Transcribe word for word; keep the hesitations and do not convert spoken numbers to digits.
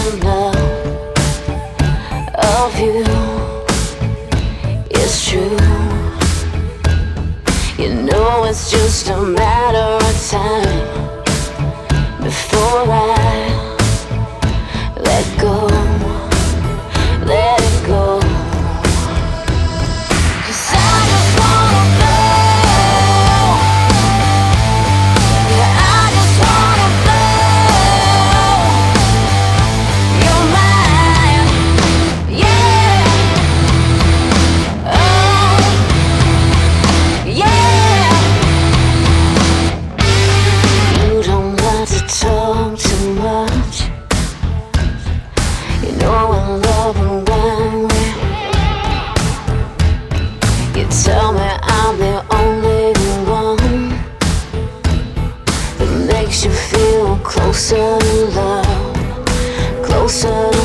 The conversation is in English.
in love of you. It's true. You know it's just a matter of time before I let go, let it go. 'Cause I just wanna blow, yeah, I just wanna blow your mind, yeah, oh, yeah. You don't have to talk too much. You know I love it when we, you tell me I'm the only one that makes you feel closer to love, closer to